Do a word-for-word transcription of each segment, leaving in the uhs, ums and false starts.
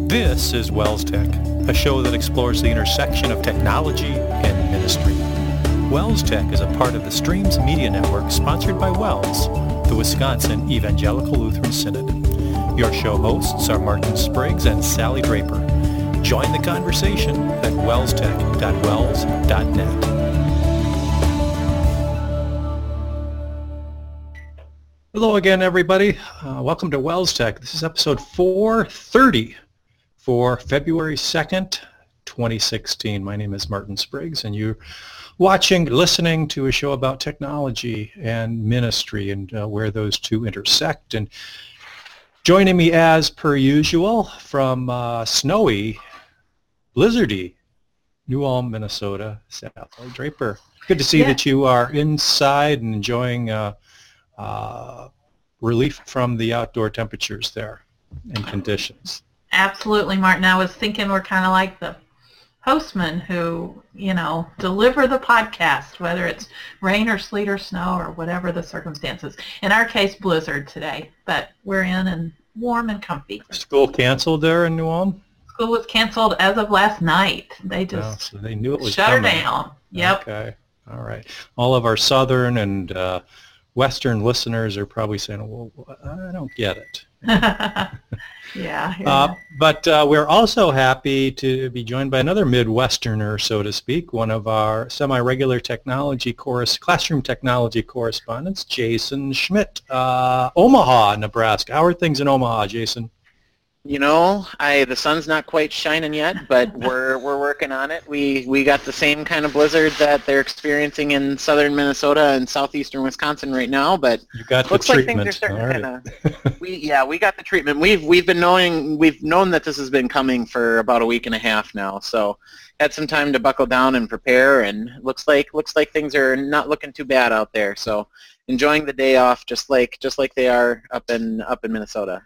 This is Wells Tech, a show that explores the intersection of technology and ministry. Wells Tech is a part of the Streams Media Network sponsored by Wells, the Wisconsin Evangelical Lutheran Synod. Your show hosts are Martin Spriggs and Sally Draper. Join the conversation at wells tech dot wells dot net. Hello again, everybody. Uh, welcome to Wells Tech. This is episode four thirty for February second, twenty sixteen. My name is Martin Spriggs, and you're watching, listening to a show about technology and ministry and uh, where those two intersect. And joining me as per usual from uh, snowy, blizzardy New Ulm, Minnesota, Sally Draper. Good to see yeah. that you are inside and enjoying uh, uh, relief from the outdoor temperatures there and conditions. Absolutely, Martin. I was thinking we're kind of like the postmen who, you know, deliver the podcast, whether it's rain or sleet or snow or whatever the circumstances. In our case, blizzard today, but we're in and warm and comfy. School canceled there in New Ulm? School was canceled as of last night. They just oh, so they knew it was shut coming. her down. Yep. Okay. All right. All of our southern and uh, western listeners are probably saying, well, I don't get it. yeah. yeah. Uh, but uh, we're also happy to be joined by another Midwesterner, so to speak, one of our semi-regular technology course, classroom technology correspondents, Jason Schmidt, uh, Omaha, Nebraska. How are things in Omaha, Jason? You know, I the sun's not quite shining yet, but we're we're working on it. We we got the same kind of blizzard that they're experiencing in southern Minnesota and southeastern Wisconsin right now, but you got the looks treatment. like things are starting All to kind of. We yeah, we got the treatment. We've we've been knowing we've known that this has been coming for about a week and a half now, so had some time to buckle down and prepare, and looks like looks like things are not looking too bad out there. So enjoying the day off, just like just like they are up in up in Minnesota.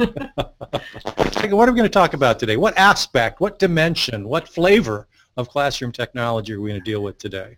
What are we going to talk about today? What aspect, what dimension, what flavor of classroom technology are we going to deal with today?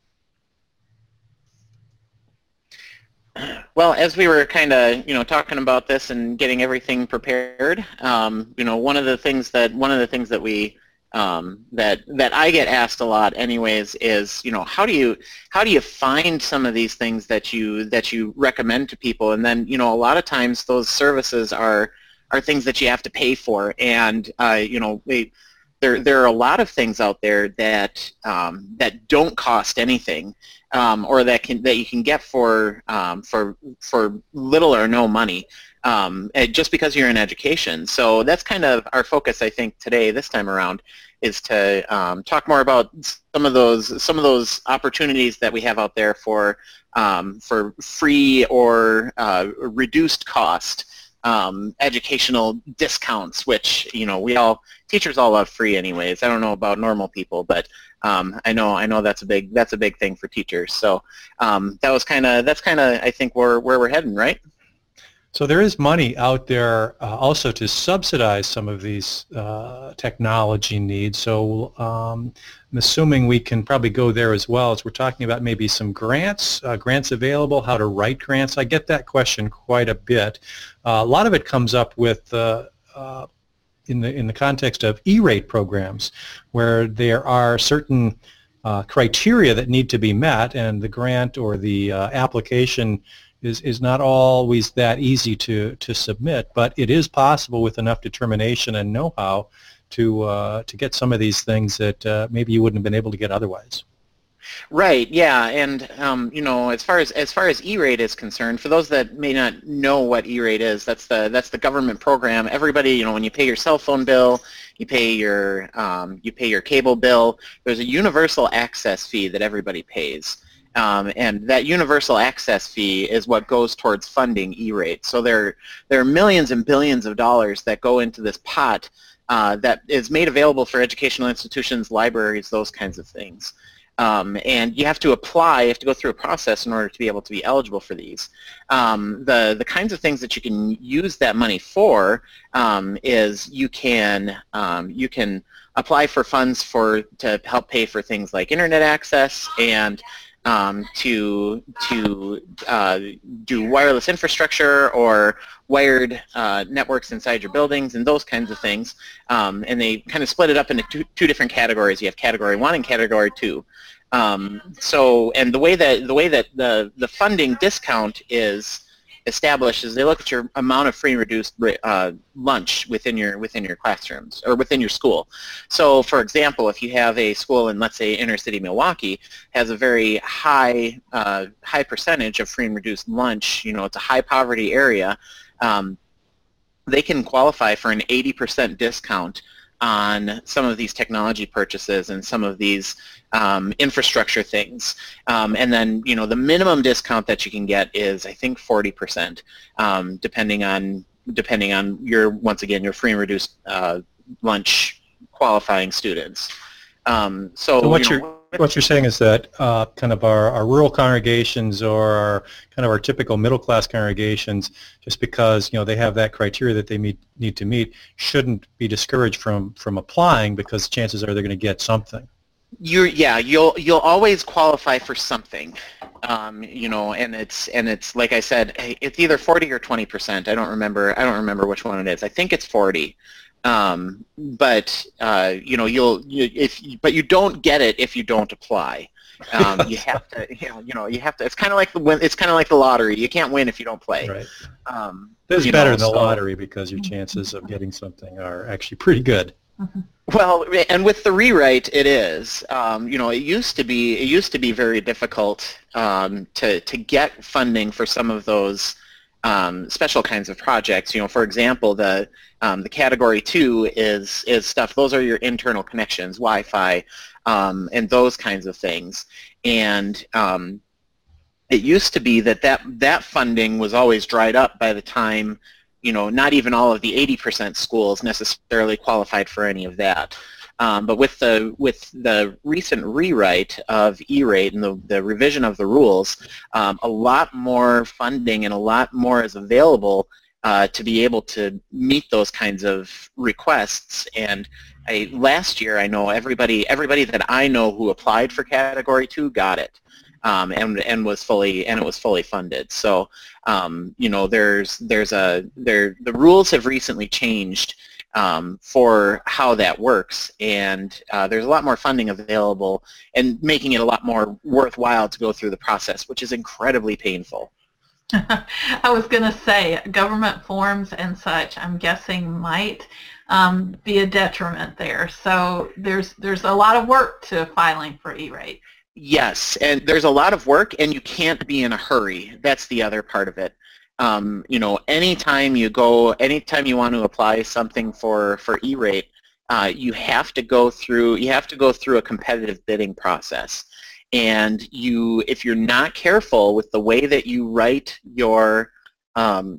Well, as we were kind of, you know, talking about this and getting everything prepared, um, you know, one of the things that one of the things that we um, that that I get asked a lot, anyways, is, you know, how do you how do you find some of these things that you that you recommend to people, and then, you know, a lot of times those services are are things that you have to pay for, and uh, you know, they, there there are a lot of things out there that um, that don't cost anything, um, or that can that you can get for um, for for little or no money, um, just because you're in education. So that's kind of our focus, I think, today, this time around, is to um, talk more about some of those some of those opportunities that we have out there for um, for free or uh, reduced cost um, educational discounts, which, you know, we all teachers all love free anyways. I don't know about normal people, but um, I know I know that's a big that's a big thing for teachers. So um, that was kind of that's kind of I think where where we're heading, right? So there is money out there uh, also to subsidize some of these uh, technology needs. So um, I'm assuming we can probably go there as well, as we're talking about maybe some grants, uh, grants available, how to write grants. I get that question quite a bit. Uh, a lot of it comes up with uh, uh, in the in the context of E-rate programs, where there are certain uh, criteria that need to be met, and the grant or the uh, application is is not always that easy to to submit, but it is possible with enough determination and know-how to uh, to get some of these things that uh, maybe you wouldn't have been able to get otherwise. Right. Yeah. And um, you know, as far as as far as E-rate is concerned, for those that may not know what E-rate is, that's the that's the government program. Everybody, you know, when you pay your cell phone bill, you pay your um, you pay your cable bill. There's a universal access fee that everybody pays. Um, and that universal access fee is what goes towards funding E-rate. So there, there are millions and billions of dollars that go into this pot uh, that is made available for educational institutions, libraries, those kinds of things. Um, and you have to apply, you have to go through a process in order to be able to be eligible for these. Um, the, the kinds of things that you can use that money for um, is you can, um, you can apply for funds for to help pay for things like internet access and um, to to uh, do wireless infrastructure or wired uh, networks inside your buildings and those kinds of things. Um, and they kind of split it up into two, two different categories. You have category one and category two. Um, so, and the way that the way that the the funding discount is established is they look at your amount of free and reduced uh, lunch within your within your classrooms or within your school. So, for example, if you have a school in, let's say, inner city Milwaukee, has a very high uh, high percentage of free and reduced lunch. You know, it's a high poverty area. Um, they can qualify for an eighty percent discount on some of these technology purchases and some of these um, infrastructure things. Um, and then, you know, the minimum discount that you can get is, I think, forty percent, um, depending on depending on your, once again, your free and reduced uh, lunch qualifying students. Um, so, so what you you're know, what you're saying is that uh, kind of our, our rural congregations or our, kind of our typical middle class congregations, just because you know they have that criteria that they meet, need to meet, shouldn't be discouraged from from applying, because chances are they're going to get something. You're, yeah, you'll you'll always qualify for something, um, you know, and it's and it's like I said, it's either forty or twenty percent. I don't remember. I don't remember which one it is. I think it's forty. Um, but uh, you know, you'll you, if but you don't get it if you don't apply. Um, you have to, you know, you know, you have to. It's kind of like the win. It's kind of like the lottery. You can't win if you don't play. Right. Um, This is you better know, than the so, lottery, because your chances of getting something are actually pretty good. Mm-hmm. Well, and with the rewrite, it is. Um, you know, it used to be it used to be very difficult um, to to get funding for some of those um, special kinds of projects. You know, for example, the um, the category two is is stuff. Those are your internal connections, Wi-Fi, um, and those kinds of things. And um, it used to be that, that that funding was always dried up by the time, you know, not even all of the eighty percent schools necessarily qualified for any of that. Um, but with the with the recent rewrite of E-rate and the, the revision of the rules, um, a lot more funding and a lot more is available uh, to be able to meet those kinds of requests. And I, last year, I know everybody everybody that I know who applied for Category Two got it. Um, and and was fully and it was fully funded. So um, you know, there's there's a there the rules have recently changed um, for how that works, and uh, there's a lot more funding available, and making it a lot more worthwhile to go through the process, which is incredibly painful. I was going to say government forms and such, I'm guessing, might um, be a detriment there. So there's there's a lot of work to filing for E-rate. Yes, and there's a lot of work, and you can't be in a hurry. That's the other part of it. Um, you know, anytime you go, anytime you want to apply something for for E-rate, uh, you have to go through. You have to go through a competitive bidding process, and you, if you're not careful with the way that you write your, um,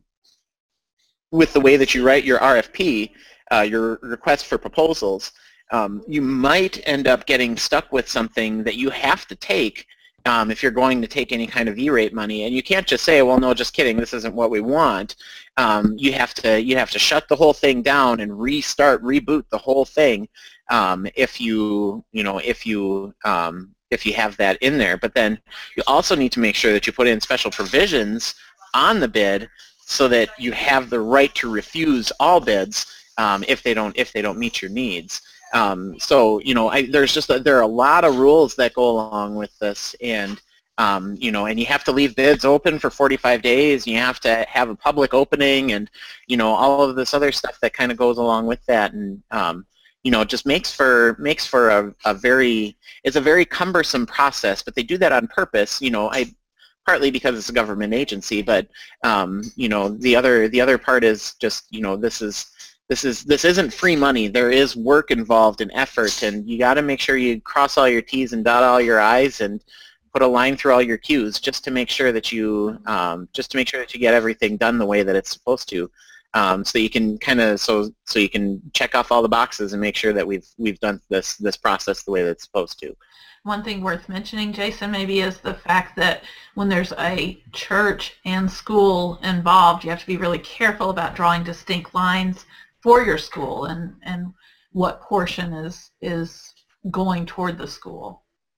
with the way that you write your R F P, uh, your request for proposals. Um, you might end up getting stuck with something that you have to take um, if you're going to take any kind of E-rate money, and you can't just say, "Well, no, just kidding. This isn't what we want." Um, you have to you have to shut the whole thing down and restart, reboot the whole thing um, if you you know if you um, if you have that in there. But then you also need to make sure that you put in special provisions on the bid so that you have the right to refuse all bids um, if they don't if they don't meet your needs. Um, so, you know, I, there's just a, there are a lot of rules that go along with this, and um, you know, and you have to leave bids open for forty-five days. And you have to have a public opening, and you know, all of this other stuff that kind of goes along with that, and um, you know, it just makes for makes for a, a very it's a very cumbersome process. But they do that on purpose. You know, I partly because it's a government agency, but um, you know, the other the other part is just, you know, this is. This is this isn't free money. There is work involved and effort, and you got to make sure you cross all your T's and dot all your I's and put a line through all your Q's, just to make sure that you um, just to make sure that you get everything done the way that it's supposed to, um, so you can kind of so so you can check off all the boxes and make sure that we've we've done this this process the way that it's supposed to. One thing worth mentioning, Jason, maybe is the fact that when there's a church and school involved, you have to be really careful about drawing distinct lines for your school and, and what portion is is going toward the school.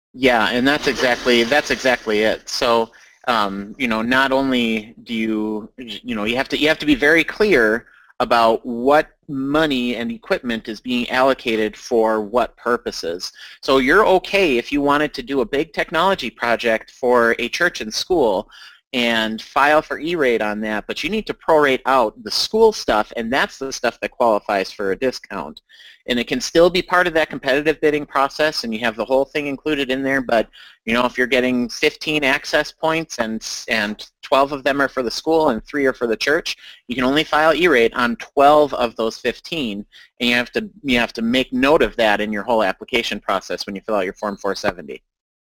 Yeah, and that's exactly that's exactly it. So, um, you know, not only do you, you know, you have to you have to be very clear about what money and equipment is being allocated for what purposes. So you're okay if you wanted to do a big technology project for a church and school and file for E-rate on that, but you need to prorate out the school stuff, and that's the stuff that qualifies for a discount. And it can still be part of that competitive bidding process, and you have the whole thing included in there, but you know, if you're getting fifteen access points and and twelve of them are for the school and three are for the church, you can only file E-rate on twelve of those fifteen, and you have to you have to make note of that in your whole application process when you fill out your Form four seventy.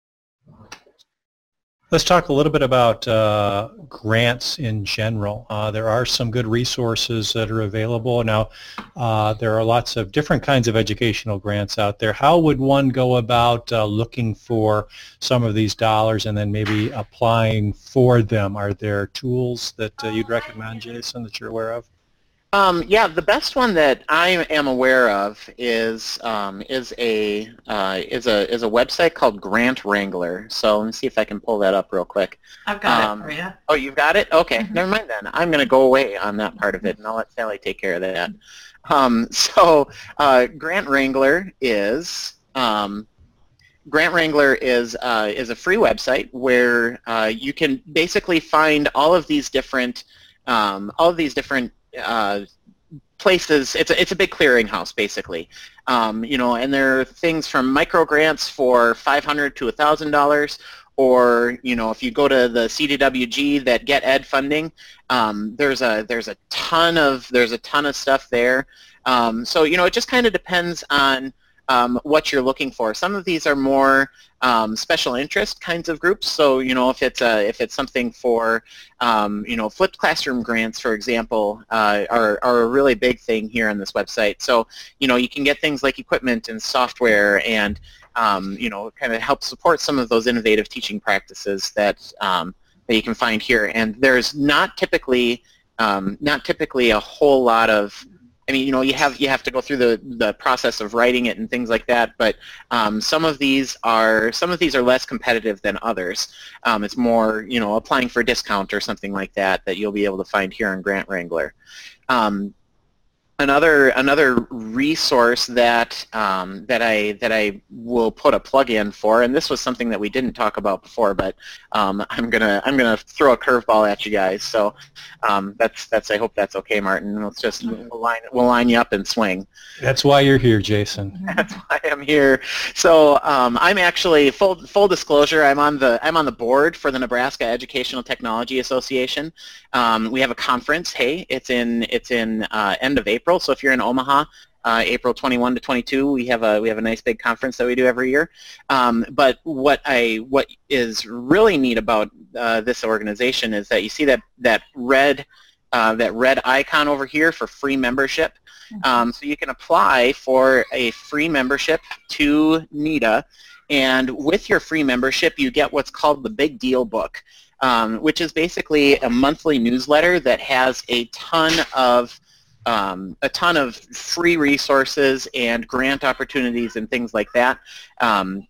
Let's talk a little bit about uh, grants in general. Uh, there are some good resources that are available. Now, uh, there are lots of different kinds of educational grants out there. How would one go about uh, looking for some of these dollars and then maybe applying for them? Are there tools that uh, you'd recommend, Jason, that you're aware of? Um, yeah, the best one that I am aware of is um, is a uh, is a is a website called Grant Wrangler. So let me see if I can pull that up real quick. I've got um, it for you. Oh, you've got it? Okay, Mm-hmm. never mind then. I'm going to go away on that part of it, and I'll let Sally take care of that. Um, so uh, Grant Wrangler is um, Grant Wrangler is uh, is a free website where uh, you can basically find all of these different um, all of these different uh, places. It's a, it's a big clearinghouse basically, um, you know, and there are things from micro grants for five hundred to a thousand dollars, or you know, if you go to the C D W G that get ed funding, um, there's a there's a ton of there's a ton of stuff there. Um, so you know, it just kind of depends on Um, what you're looking for. Some of these are more um, special interest kinds of groups. So you know, if it's a, if it's something for um, you know, flipped classroom grants, for example, uh, are are a really big thing here on this website. So you know, you can get things like equipment and software, and um, you know, kind of help support some of those innovative teaching practices that um, that you can find here. And there's not typically um, not typically a whole lot of I mean, you know, you have you have to go through the the process of writing it and things like that. But um, some of these are some of these are less competitive than others. Um, it's more, you know, applying for a discount or something like that that you'll be able to find here in Grant Wrangler. Um, Another another resource that um, that I that I will put a plug in for, and this was something that we didn't talk about before, but um, I'm gonna I'm gonna throw a curveball at you guys. So um, that's that's I hope that's okay, Martin. Let's just we'll line we'll line you up and swing. That's why you're here, Jason. That's why I'm here. So um, I'm actually full full disclosure. I'm on the I'm on the board for the Nebraska Educational Technology Association. Um, we have a conference. Hey, it's in it's in uh, end of April. So if you're in Omaha, uh, April twenty-first to twenty-second, we have a we have a nice big conference that we do every year. Um, but what I what is really neat about uh, this organization is that you see that that red uh, that red icon over here for free membership. Um, so you can apply for a free membership to NETA, and with your free membership, you get what's called the Big Deal Book, um, which is basically a monthly newsletter that has a ton of um, a ton of free resources and grant opportunities and things like that. Um,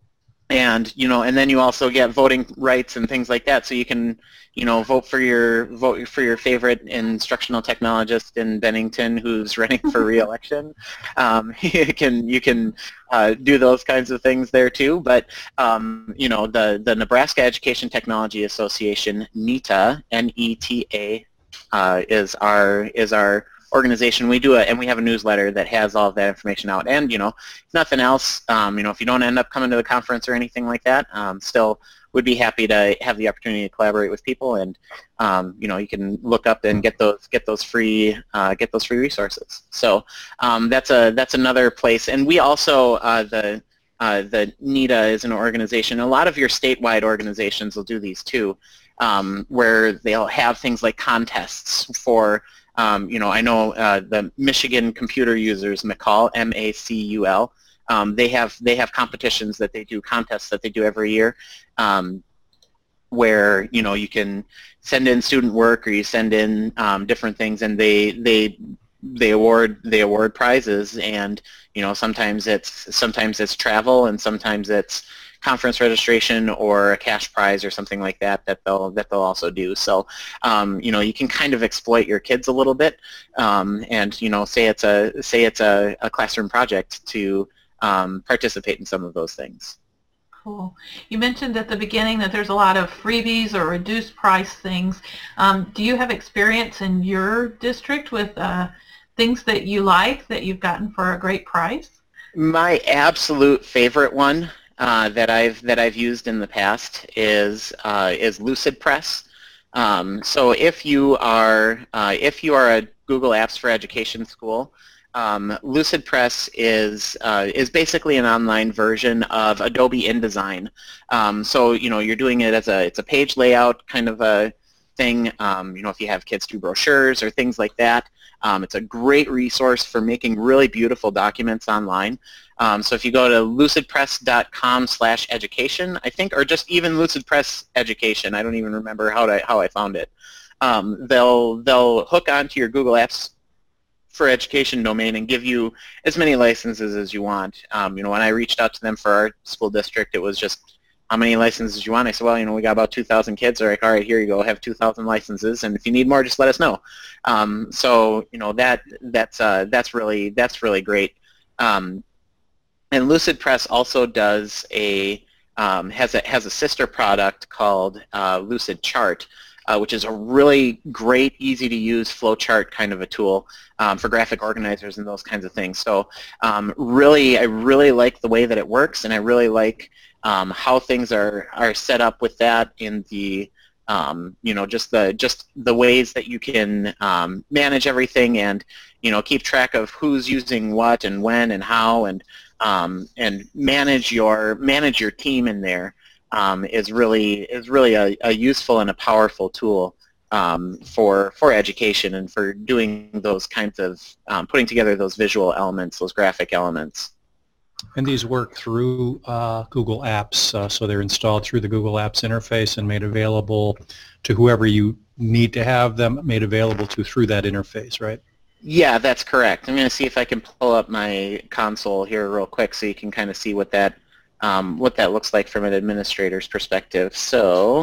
and you know, and then you also get voting rights and things like that, so you can, you know, vote for your vote for your favorite instructional technologist in Bennington who's running for re-election. Um, you can you can uh, do those kinds of things there too. But um, you know, the the Nebraska Education Technology Association, NETA, N E T A, uh, is our is our organization. We do it, and we have a newsletter that has all of that information out. And you know, if nothing else, um, you know, if you don't end up coming to the conference or anything like that, um, still would be happy to have the opportunity to collaborate with people. And um, you know, you can look up and get those get those free uh, get those free resources. So um, that's a that's another place. And we also uh, the uh, the NETA is an organization. A lot of your statewide organizations will do these too, um, where they'll have things like contests for. Um, you know, I know uh, the Michigan Computer Users, M A C U L, M A C U L. Um, they have they have competitions that they do, contests that they do every year, um, where you know you can send in student work or you send in um, different things, and they they they award they award prizes. And you know, sometimes it's sometimes it's travel, and sometimes it's conference registration or a cash prize or something like that that they'll that they'll also do. So um, you know, you can kind of exploit your kids a little bit, um, and you know, say it's a say it's a, a classroom project to um, participate in some of those things. Cool. You mentioned at the beginning that there's a lot of freebies or reduced price things. Um, do you have experience in your district with uh, things that you like that you've gotten for a great price? My absolute favorite one uh, that I've that I've used in the past is uh, is LucidPress. Um, so if you are uh, if you are a Google Apps for Education school, Um, LucidPress is uh, is basically an online version of Adobe InDesign. Um, so you know, you're doing it as a it's a page layout kind of a thing. Um, you know, if you have kids do brochures or things like that, um, it's a great resource for making really beautiful documents online. Um, so if you go to lucidpress dot com slash education, I think, or just even LucidPress Education, I don't even remember how to how I found it. Um, they'll they'll hook onto your Google Apps for Education domain and give you as many licenses as you want. Um, you know, when I reached out to them for our school district, it was just, how many licenses you want? I said, well, you know, we got about two thousand kids. They're like, all right, here you go, have two thousand licenses, and if you need more, just let us know. Um, so, you know, that that's uh, that's really that's really great. Um, and LucidPress also does a um, has a has a sister product called uh, LucidChart, Uh, which is a really great, easy-to-use flowchart kind of a tool um, for graphic organizers and those kinds of things. So um, really, I really like the way that it works, and I really like um, how things are, are set up with that in the, um, you know, just the just the ways that you can um, manage everything and, you know, keep track of who's using what and when and how, and um, and manage your manage your team in there. Um, is really is really a, a useful and a powerful tool um, for for education and for doing those kinds of um, putting together those visual elements, those graphic elements. And these work through uh, Google Apps, uh, so they're installed through the Google Apps interface and made available to whoever you need to have them made available to through that interface, right? Yeah, that's correct. I'm going to see if I can pull up my console here real quick so you can kind of see what that Um, what that looks like from an administrator's perspective. So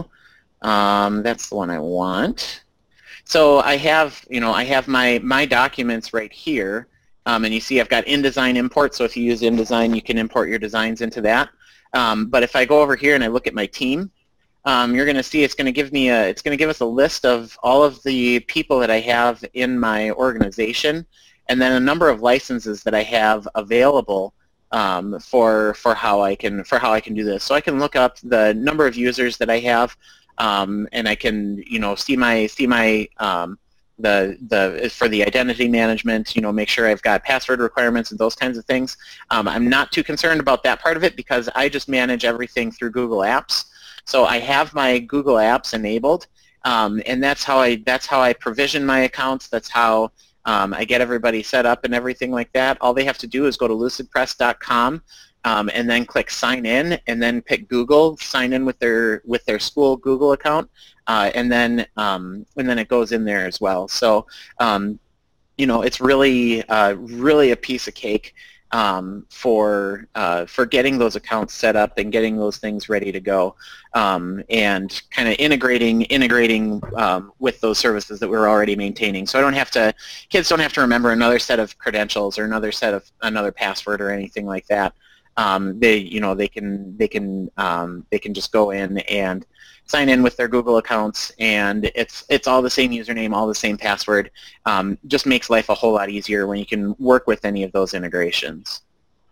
um, that's the one I want. So I have, you know, I have my my documents right here, um, and you see I've got InDesign import. So if you use InDesign, you can import your designs into that. Um, but if I go over here and I look at my team, um, you're going to see it's going to give me a it's going to give us a list of all of the people that I have in my organization, and then a number of licenses that I have available Um, for for how I can for how I can do this. So I can look up the number of users that I have, um, and I can you know see my see my um, the the for the identity management. You know, make sure I've got password requirements and those kinds of things. Um, I'm not too concerned about that part of it because I just manage everything through Google Apps. So I have my Google Apps enabled, um, and that's how I that's how I provision my accounts. That's how Um, I get everybody set up and everything like that. All they have to do is go to lucidpress dot com um, and then click sign in, and then pick Google, sign in with their with their school Google account, uh, and then um, and then it goes in there as well. So um, you know, it's really uh, really a piece of cake um, for uh, for getting those accounts set up and getting those things ready to go, um, and kind of integrating integrating um, with those services that we're already maintaining. So I don't have to, kids don't have to remember another set of credentials or another set of another password or anything like that. Um, they you know they can they can um, they can just go in and sign in with their Google accounts, and it's it's all the same username, all the same password. Um, just makes life a whole lot easier when you can work with any of those integrations.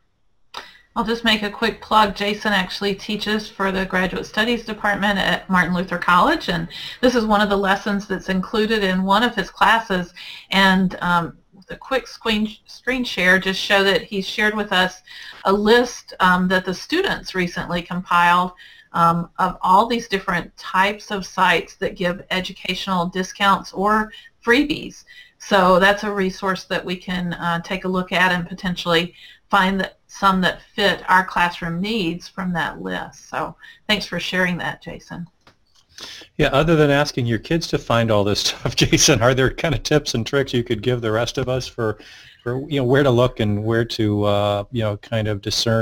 I'll just make a quick plug. Jason actually teaches for the Graduate Studies Department at Martin Luther College, and this is one of the lessons that's included in one of his classes. And um, the quick screen, screen share just show that he shared with us a list um, that the students recently compiled Um, of all these different types of sites that give educational discounts or freebies. So that's a resource that we can uh, take a look at and potentially find that some that fit our classroom needs from that list. So thanks for sharing that, Jason. Yeah, other than asking your kids to find all this stuff, Jason, are there kind of tips and tricks you could give the rest of us for, for you know, where to look and where to, uh, you know, kind of discern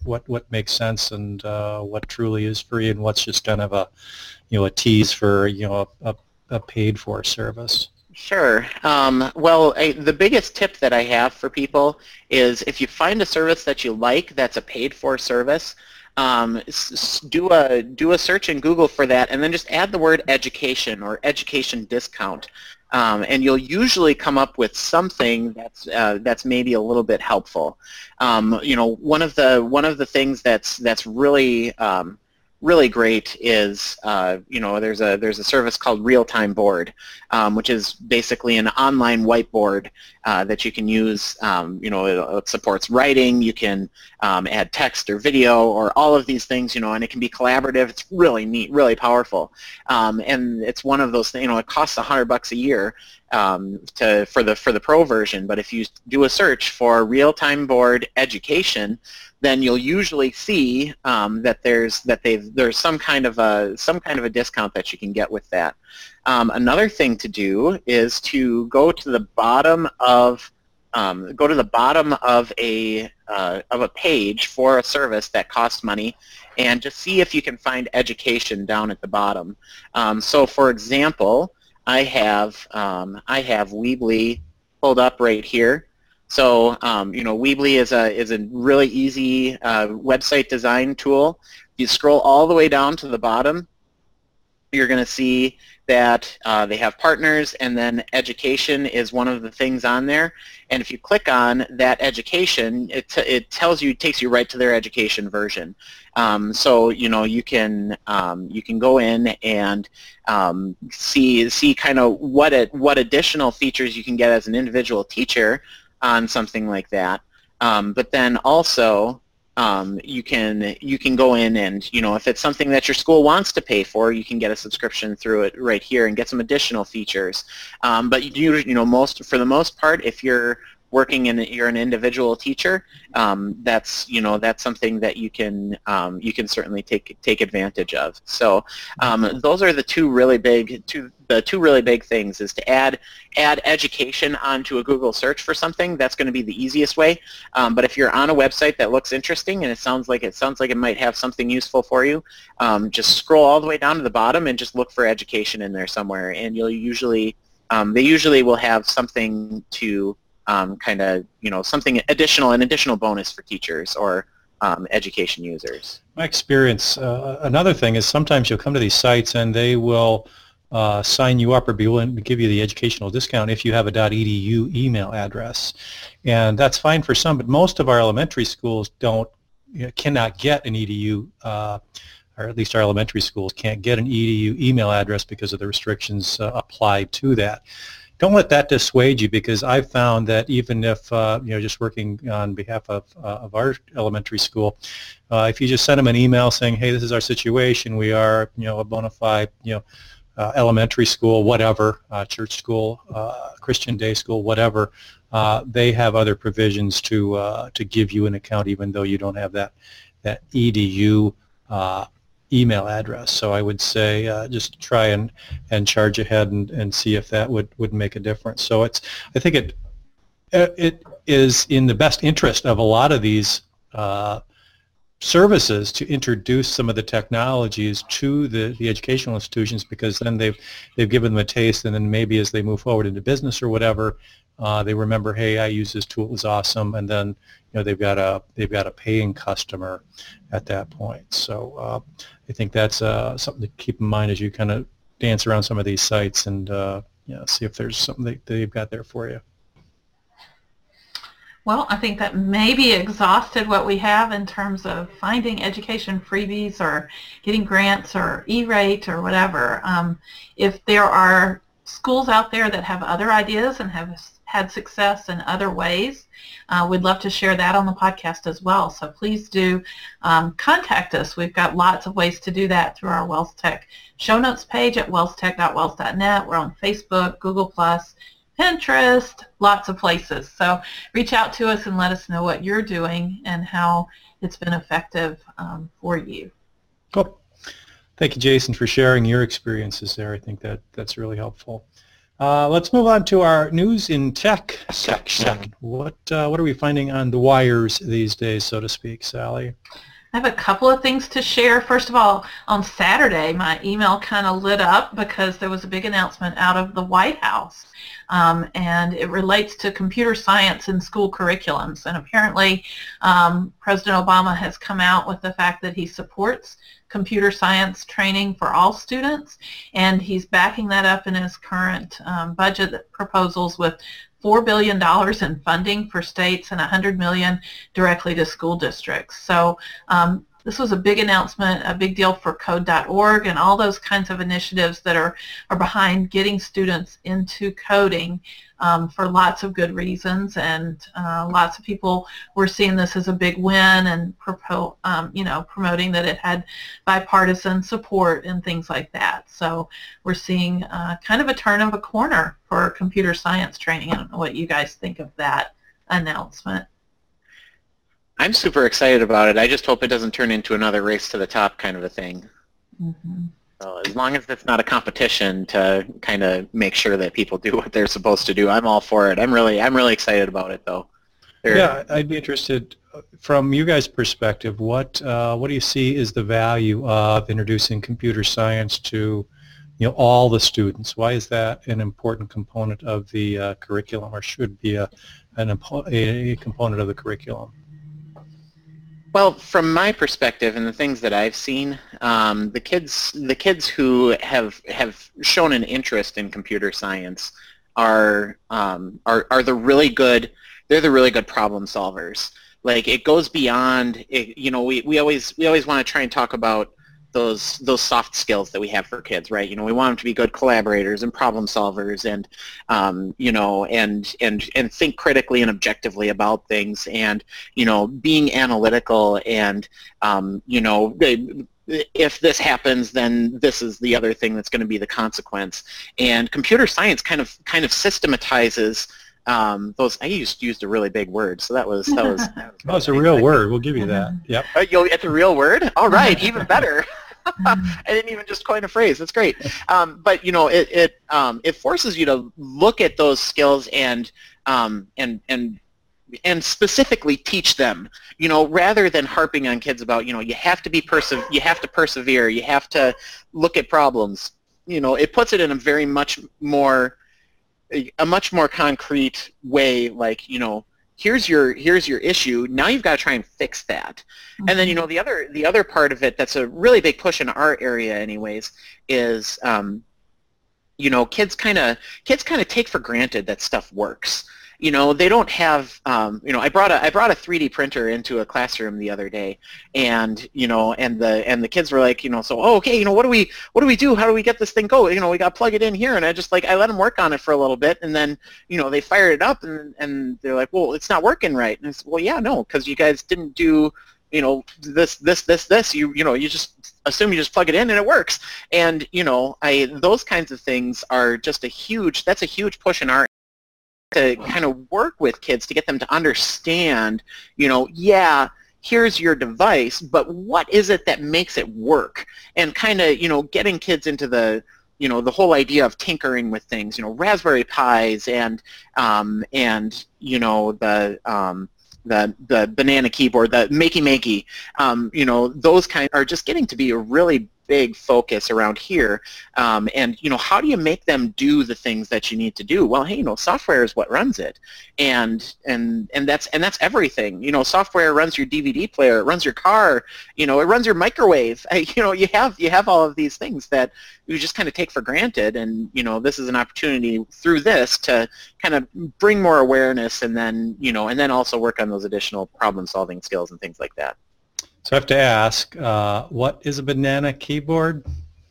what what makes sense and uh, what truly is free and what's just kind of a you know a tease for you know a, a, a paid for service. Sure. Um, well, I, the biggest tip that I have for people is if you find a service that you like that's a paid-for service, um, s- do a do a search in Google for that, and then just add the word education or education discount, um, and you'll usually come up with something that's uh, that's maybe a little bit helpful. Um, you know, one of the one of the things that's that's really um, really great is, uh, you know, there's a there's a service called Real-Time Board, um, which is basically an online whiteboard uh, that you can use. Um, you know, it, it supports writing. You can um, add text or video or all of these things. You know, and it can be collaborative. It's really neat, really powerful, um, and it's one of those things. You know, it costs a hundred bucks a year um, to for the for the pro version. But if you do a search for Real-Time Board Education, then you'll usually see um, that there's that they've there's some kind of a some kind of a discount that you can get with that. Um, another thing to do is to go to the bottom of um, go to the bottom of a uh, of a page for a service that costs money, and just see if you can find education down at the bottom. Um, so, for example, I have um, I have Weebly pulled up right here. So, um, you know, Weebly is a is a really easy uh, website design tool. If you scroll all the way down to the bottom, you're going to see that uh, they have partners, and then education is one of the things on there. And if you click on that education, it t it tells you, it takes you right to their education version. Um, so, you know, you can um, you can go in and um, see see kind of what it, what additional features you can get as an individual teacher on something like that, um, but then also um, you can you can go in and, you know, if it's something that your school wants to pay for, you can get a subscription through it right here and get some additional features. Um, but you you know most for the most part, if you're working in you're an individual teacher, um, that's you know that's something that you can um, you can certainly take take advantage of. So um, those are the two really big two the two really big things, is to add add education onto a Google search for something. That's going to be the easiest way. Um, but if you're on a website that looks interesting and it sounds like it sounds like it might have something useful for you, um, just scroll all the way down to the bottom and just look for education in there somewhere, and you'll usually um, they usually will have something to Um, kind of, you know, something additional, an additional bonus for teachers or um, education users. My experience, uh, another thing is sometimes you'll come to these sites and they will uh, sign you up or be willing to give you the educational discount if you have a .edu email address, and that's fine for some, but most of our elementary schools don't, you know, cannot get an edu, uh, or at least our elementary schools can't get an edu email address because of the restrictions uh, applied to that. Don't let that dissuade you, because I've found that even if, uh, you know, just working on behalf of, uh, of our elementary school, uh, if you just send them an email saying, hey, this is our situation, we are, you know, a bona fide, you know, uh, elementary school, whatever, uh, church school, uh, Christian day school, whatever, uh, they have other provisions to, uh, to give you an account even though you don't have that, that edu uh, email address. So I would say uh, just try and, and charge ahead and, and see if that would, would make a difference. So it's, I think it it is in the best interest of a lot of these uh, services to introduce some of the technologies to the, the educational institutions, because then they've they've given them a taste, and then maybe as they move forward into business or whatever, uh, they remember, hey, I used this tool, it was awesome, and then you know they've got a they've got a paying customer at that point. So uh, I think that's uh, something to keep in mind as you kind of dance around some of these sites and uh, you know, see if there's something that they've got there for you. Well, I think that maybe exhausted what we have in terms of finding education freebies or getting grants or E-rate or whatever. Um, if there are schools out there that have other ideas and have had success in other ways, uh, we'd love to share that on the podcast as well. So please do um, contact us. We've got lots of ways to do that through our WellsTech show notes page at wellstech dot wells dot net. We're on Facebook, Google plus, Pinterest, lots of places. So reach out to us and let us know what you're doing and how it's been effective um, for you. Cool. Thank you, Jason, for sharing your experiences there. I think that that's really helpful. Uh, let's move on to our news in tech section. What uh, what are we finding on the wires these days, so to speak, Sally? I have a couple of things to share. First of all, on Saturday, my email kind of lit up because there was a big announcement out of the White House, um, and it relates to computer science in school curriculums. And apparently, um, President Obama has come out with the fact that he supports computer science training for all students, and he's backing that up in his current um, budget proposals with four billion dollars in funding for states and one hundred million dollars directly to school districts. So um, this was a big announcement, a big deal for code dot org and all those kinds of initiatives that are, are behind getting students into coding um, for lots of good reasons, and uh, lots of people were seeing this as a big win and propo um, you know, promoting that it had bipartisan support and things like that. So we're seeing uh, kind of a turn of a corner for computer science training. I don't know what you guys think of that announcement. I'm super excited about it. I just hope it doesn't turn into another race to the top kind of a thing. Mm-hmm. So as long as it's not a competition to kind of make sure that people do what they're supposed to do, I'm all for it. I'm really, I'm really excited about it, though. They're, yeah, I'd be interested, from you guys' perspective, what uh, what do you see is the value of introducing computer science to, you know, all the students? Why is that an important component of the uh, curriculum, or should be a an a component of the curriculum? Well, from my perspective and the things that I've seen, um, the kids the kids who have have shown an interest in computer science are um, are are the really good. They're the really good problem solvers. Like, it goes beyond. It, you know, we, we always we always want to try and talk about those those soft skills that we have for kids, right? You know, we want them to be good collaborators and problem solvers, and um, you know, and and and think critically and objectively about things, and you know, being analytical, and um, you know, if this happens, then this is the other thing that's going to be the consequence. And computer science kind of kind of systematizes um, those. I used used a really big word, so that was that was. That was oh, it's a real word. We'll give you that. Yep. Uh, you'll, it's a real word. All right, even better. I didn't even just coin a phrase. That's great. Um, but you know, it it um, it forces you to look at those skills and um, and and and specifically teach them. You know, rather than harping on kids about, you know, you have to be perse you have to persevere. You have to look at problems. You know, it puts it in a very much more a much more concrete way. Like, you know, here's your here's your issue. Now you've got to try and fix that. Mm-hmm. And then, you know, the other the other part of it that's a really big push in our area, anyways, is um, you know, kids kind of kids kind of take for granted that stuff works. You know, they don't have, um, you know, I brought a I brought a three D printer into a classroom the other day, and you know, and the and the kids were like, you know, so oh, okay, you know, what do we what do we do? How do we get this thing going? You know, we got to plug it in here, and I just like I let them work on it for a little bit, and then you know, they fired it up, and and they're like, well, it's not working right, and I said, well, yeah, no, because you guys didn't do, you know, this this this this you you know, you just assume you just plug it in and it works, and you know, I those kinds of things are just a huge that's a huge push in our to kind of work with kids to get them to understand, you know, yeah, here's your device, but what is it that makes it work? And kind of, you know, getting kids into the, you know, the whole idea of tinkering with things, you know, Raspberry Pis and, um, and you know, the, um, the the banana keyboard, the Makey Makey, um, you know, those kind are just getting to be a really big focus around here. Um, and, you know, how do you make them do the things that you need to do? Well, hey, you know, software is what runs it. And and and that's and that's everything. You know, software runs your D V D player, it runs your car, you know, it runs your microwave. You know, you have you have all of these things that you just kind of take for granted, and, you know, this is an opportunity through this to kind of bring more awareness, and then, you know, and then also work on those additional problem solving skills and things like that. So I have to ask, uh, what is a banana keyboard?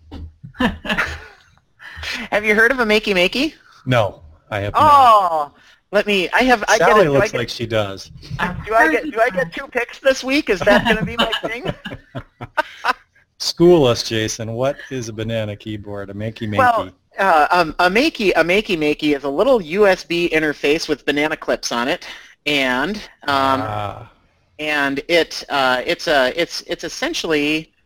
Have you heard of a Makey Makey? No, I have oh, not. Oh, let me. I have. I Sally get it. looks I get, like she does. Do I get? Do I get two picks this week? Is that going to be my thing? School us, Jason. What is a banana keyboard? A Makey Makey. Well, uh, um, a Makey a Makey Makey is a little U S B interface with banana clips on it, and um, ah. and it uh, it's a it's it's essentially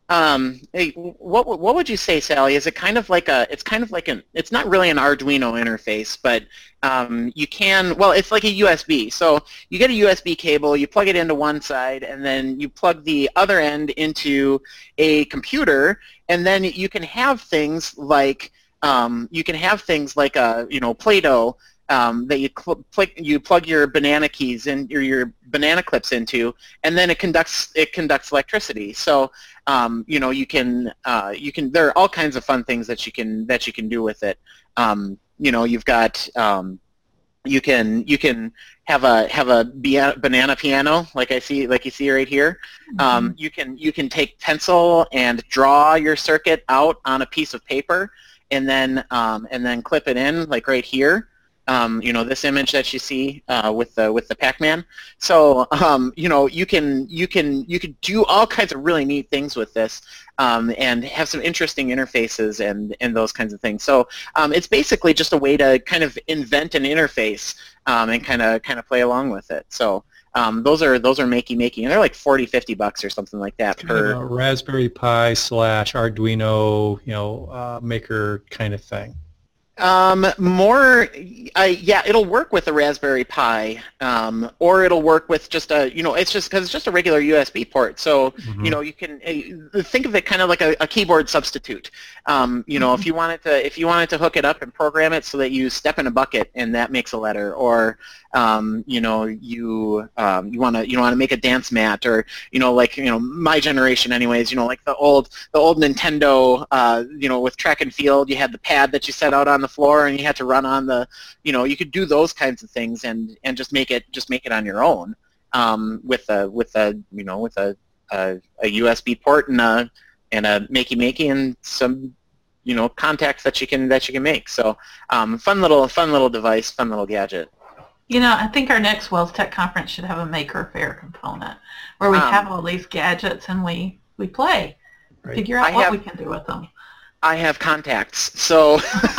Um, hey, what what would you say, Sally? Is it kind of like a? It's kind of like an. It's not really an Arduino interface, but um, you can. Well, it's like a U S B. So you get a U S B cable, you plug it into one side, and then you plug the other end into a computer, and then you can have things like um, you can have things like a you know Play-Doh. Um, that you cl- pl- you plug your banana keys in or your banana clips into, and then it conducts it conducts electricity. So um, you know you can uh, you can there are all kinds of fun things that you can that you can do with it. Um, you know you've got um, you can you can have a have a banana piano like I see like you see right here. Mm-hmm. Um, you can you can take pencil and draw your circuit out on a piece of paper, and then um, and then clip it in like right here. Um, you know this image that you see uh, with the with the Pac-Man. So um, you know you can you can you can do all kinds of really neat things with this, um, and have some interesting interfaces and and those kinds of things. So um, it's basically just a way to kind of invent an interface um, and kind of kind of play along with it. So um, those are those are makey makey, and they're like forty, fifty bucks or something like that kind per of a Raspberry Pi slash Arduino, you know, uh, maker kind of thing. Um, more, uh, yeah, it'll work with a Raspberry Pi, um, or it'll work with just a, you know, it's just because it's just a regular U S B port. So, mm-hmm. you know, you can uh, think of it kind of like a, a keyboard substitute. Um, you know, mm-hmm. if you wanted to, if you wanted to hook it up and program it so that you step in a bucket and that makes a letter, or um, you know, you um, you want to you want to make a dance mat, or you know, like you know, my generation, anyways, you know, like the old the old Nintendo, uh, you know, with track and field, you had the pad that you set out on the floor and you had to run on the, you know, you could do those kinds of things and and just make it just make it on your own um, with a with a you know with a, a a U S B port and a and a makey makey and some you know contacts that you can that you can make. So um, fun little fun little device, fun little gadget. You know, I think our next Wells Tech Conference should have a Maker Faire component where we um, have all these gadgets and we we play, right. figure out I what have, we can do with them. I have contacts, so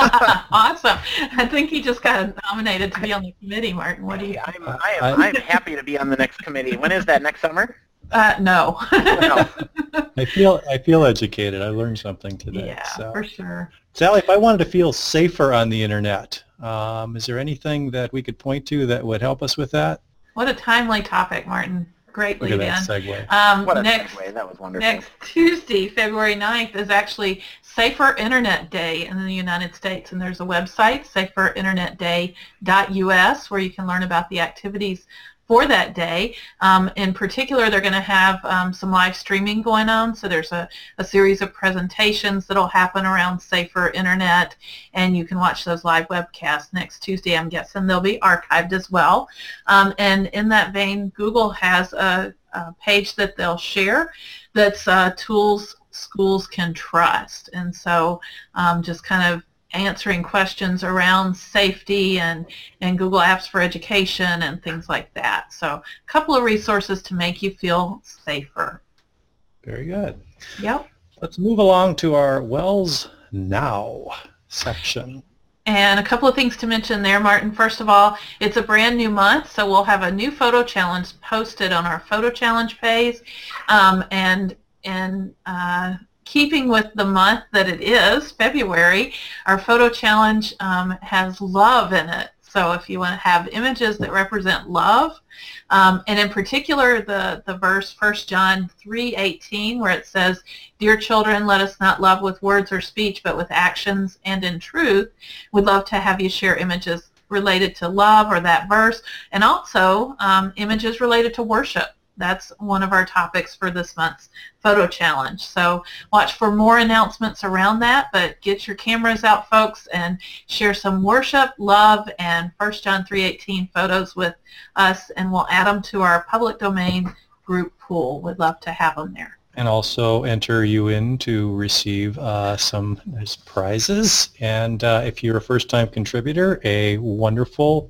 awesome. I think he just got nominated to be on the committee, Martin. What do you think? I'm, I am, I'm happy to be on the next committee. When is that, next summer? Uh, no. no. I feel I feel educated. I learned something today. Yeah, so. for sure. Sally, if I wanted to feel safer on the internet, um, is there anything that we could point to that would help us with that? What a timely topic, Martin. Great lead in. Look at that segue. Um, what a next, segue. That was wonderful. Next Tuesday, February ninth, is actually Safer Internet Day in the United States, and there's a website, safer internet day dot U S, where you can learn about the activities for that day. Um, in particular, they're going to have um, some live streaming going on, so there's a, a series of presentations that will happen around safer internet, and you can watch those live webcasts next Tuesday. I'm guessing they'll be archived as well. Um, and in that vein, Google has a, a page that they'll share that's uh, tools schools can trust, and so um, just kind of answering questions around safety and, and Google Apps for Education and things like that. So a couple of resources to make you feel safer. Very good. Yep. Let's move along to our Wells Now section. And a couple of things to mention there, Martin. First of all, it's a brand new month, so we'll have a new photo challenge posted on our photo challenge page. Um, and and uh, keeping with the month that it is, February, our photo challenge um, has love in it. So if you want to have images that represent love, um, and in particular the, the verse First John three eighteen, where it says, "Dear children, let us not love with words or speech, but with actions and in truth," we'd love to have you share images related to love or that verse, and also um, images related to worship. That's one of our topics for this month's photo challenge. So watch for more announcements around that, but get your cameras out, folks, and share some worship, love, and First John three eighteen photos with us, and we'll add them to our public domain group pool. We'd love to have them there. And also enter you in to receive uh, some nice prizes. And uh, if you're a first-time contributor, a wonderful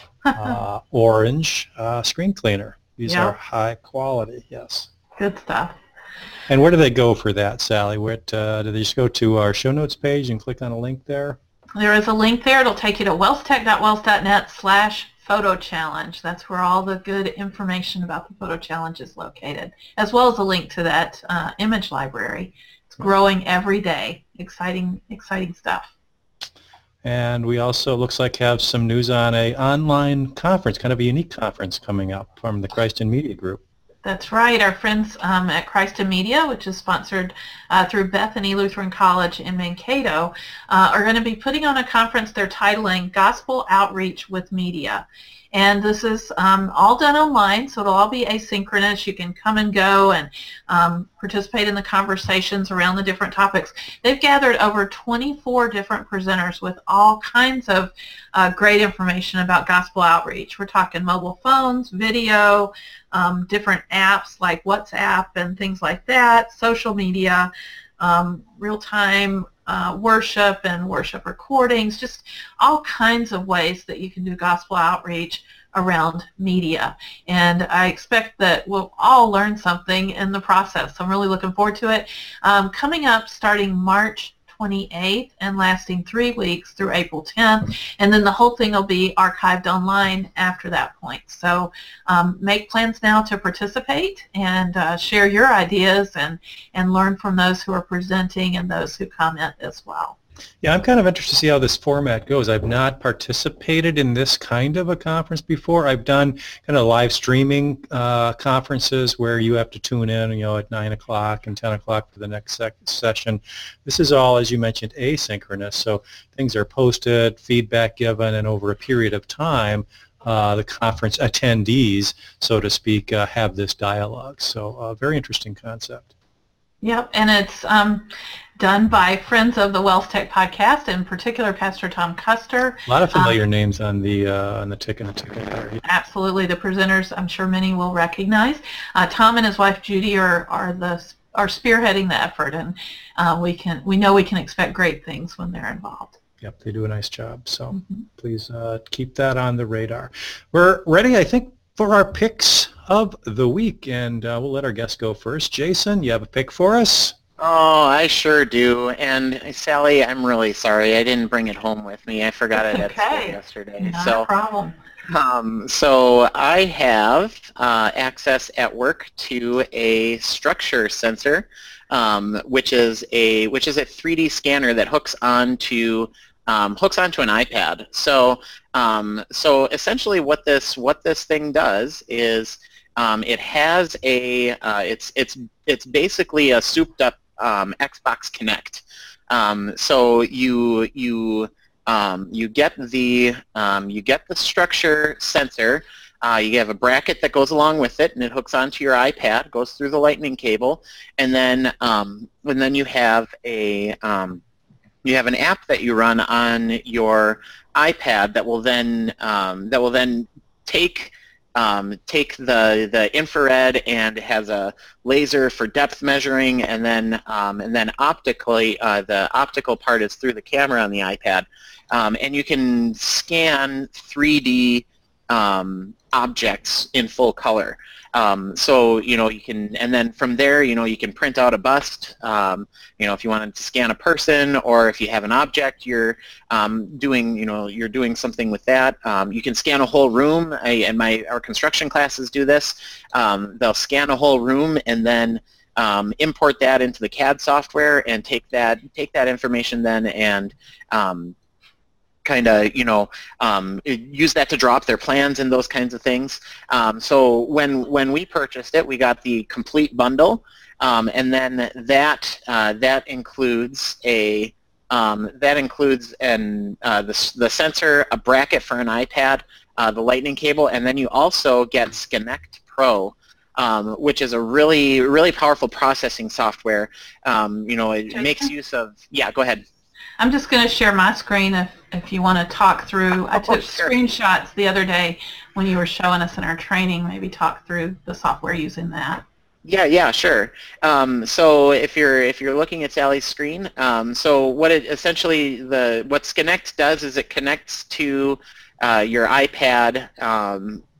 uh, orange uh, screen cleaner. These yep. are high quality, yes. Good stuff. And where do they go for that, Sally? Where uh, do they just go to our show notes page and click on a link there? There is a link there. It'll take you to wellstech dot wells dot net slash Photo Challenge. That's where all the good information about the Photo Challenge is located, as well as a link to that uh, image library. It's growing every day. Exciting, exciting stuff. And we also, looks like, have some news on a online conference, kind of a unique conference coming up from the Christ in Media Group. That's right. Our friends um, at Christ in Media, which is sponsored uh, through Bethany Lutheran College in Mankato, uh, are going to be putting on a conference they're titling Gospel Outreach with Media. And this is um, all done online, so it'll all be asynchronous. You can come and go and um, participate in the conversations around the different topics. They've gathered over twenty-four different presenters with all kinds of uh, great information about gospel outreach. We're talking mobile phones, video, um, different apps like WhatsApp and things like that, social media, um, real-time Uh, worship and worship recordings, just all kinds of ways that you can do gospel outreach around media. And I expect that we'll all learn something in the process. So I'm really looking forward to it. Um, coming up starting March twenty-eighth and lasting three weeks through April tenth, and then the whole thing will be archived online after that point. So um, make plans now to participate and uh, share your ideas and, and learn from those who are presenting and those who comment as well. Yeah, I'm kind of interested to see how this format goes. I've not participated in this kind of a conference before. I've done kind of live streaming uh, conferences where you have to tune in, you know, at nine o'clock and ten o'clock for the next sec- session. This is all, as you mentioned, asynchronous, so things are posted, feedback given, and over a period of time, uh, the conference attendees, so to speak, uh, have this dialogue. So a uh, very interesting concept. Yep, and it's um, done by friends of the Wealth Tech Podcast, in particular Pastor Tom Custer. A lot of familiar um, names on the uh, on the tick and the ticket there. Absolutely, the presenters I'm sure many will recognize. Uh, Tom and his wife Judy are are the are spearheading the effort, and uh, we can we know we can expect great things when they're involved. Yep, they do a nice job. So mm-hmm. please uh, keep that on the radar. We're ready, I think, for our picks of the week, and uh, we'll let our guest go first. Jason, you have a pick for us? Oh, I sure do. And Sally, I'm really sorry. I didn't bring it home with me. I forgot it at okay. school yesterday. Not so, a problem. Um, so I have uh, access at work to a structure sensor, um, which is a which is a three D scanner that hooks onto um, hooks onto an iPad. So um, so essentially, what this what this thing does is um, it has a uh, it's it's it's basically a souped up um, Xbox Kinect. Um, so you you Um, you get the um, you get the structure sensor. Uh, you have a bracket that goes along with it, and it hooks onto your iPad, goes through the lightning cable, and then um, and then you have a um, you have an app that you run on your iPad that will then um, that will then take um, take the the infrared and has a laser for depth measuring, and then um, and then optically uh, the optical part is through the camera on the iPad. Um, and you can scan three D um, objects in full color. Um, so, you know, you can, and then from there, you know, you can print out a bust, um, you know, if you wanted to scan a person, or if you have an object you're um, doing, you know, you're doing something with that. Um, you can scan a whole room, I, and my, our construction classes do this. Um, they'll scan a whole room and then um, import that into the C A D software and take that, take that information then and um, kind of, you know, um, use that to draw up their plans and those kinds of things. Um, so when when we purchased it, we got the complete bundle, um, and then that uh, that includes a um, that includes an uh, the the sensor, a bracket for an iPad, uh, the lightning cable, and then you also get Skinect Pro. Um, which is a really really powerful processing software. Um, you know, it makes use of. Yeah, go ahead. I'm just going to share my screen if, if you want to talk through. I took oh, sure. screenshots the other day when you were showing us in our training. Maybe talk through the software using that. Yeah, yeah, sure. Um, so if you're if you're looking at Sally's screen, um, so what it essentially the what Skinect does is it connects to uh, your iPad, um,